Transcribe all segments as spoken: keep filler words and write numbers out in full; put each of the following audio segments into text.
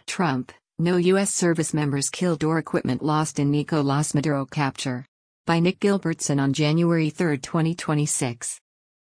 Trump, no U S service members killed or equipment lost in Nicolás Maduro capture. By Nick Gilbertson on January third, twenty twenty-six.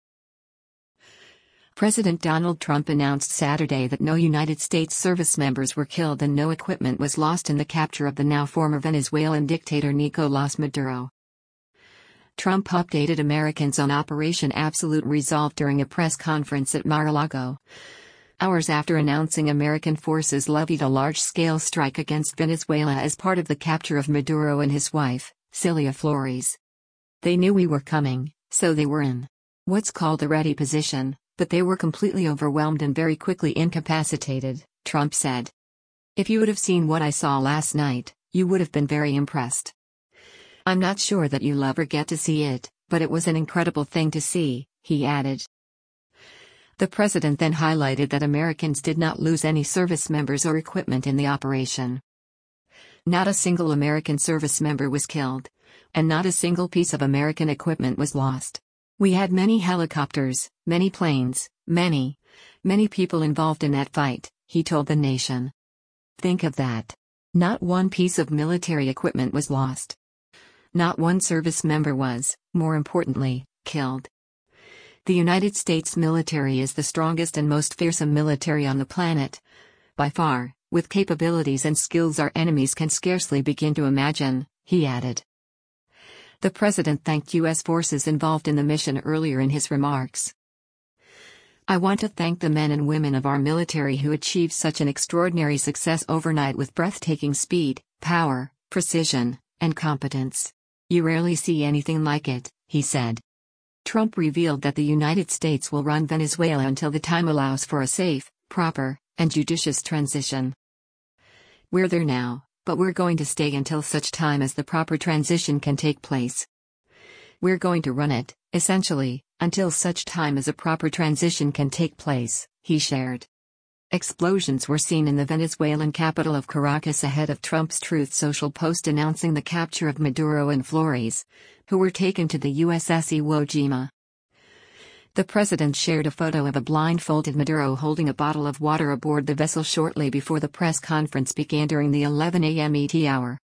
President Donald Trump announced Saturday that no United States service members were killed and no equipment was lost in the capture of the now former Venezuelan dictator Nicolás Maduro. Trump updated Americans on Operation Absolute Resolve during a press conference at Mar-a-Lago, hours after announcing American forces levied a large-scale strike against Venezuela as part of the capture of Maduro and his wife, Cilia Flores. They knew we were coming, so they were in what's called a ready position, but they were completely overwhelmed and very quickly incapacitated, Trump said. If you would have seen what I saw last night, you would have been very impressed. I'm not sure that you'll ever get to see it, but it was an incredible thing to see, he added. The president then highlighted that Americans did not lose any service members or equipment in the operation. Not a single American service member was killed, and not a single piece of American equipment was lost. We had many helicopters, many planes, many, many people involved in that fight, he told the nation. Think of that. Not one piece of military equipment was lost. Not one service member was, more importantly, killed. The United States military is the strongest and most fearsome military on the planet. By far, with capabilities and skills our enemies can scarcely begin to imagine, he added. The president thanked U S forces involved in the mission earlier in his remarks. I want to thank the men and women of our military who achieved such an extraordinary success overnight with breathtaking speed, power, precision, and competence. You rarely see anything like it, he said. Trump revealed that the United States will run Venezuela until the time allows for a safe, proper, and judicious transition. We're there now, but we're going to stay until such time as the proper transition can take place. We're going to run it, essentially, until such time as a proper transition can take place, he shared. Explosions were seen in the Venezuelan capital of Caracas ahead of Trump's Truth Social post announcing the capture of Maduro and Flores, who were taken to the U S S Iwo Jima. The president shared a photo of a blindfolded Maduro holding a bottle of water aboard the vessel shortly before the press conference began during the eleven a m E T hour.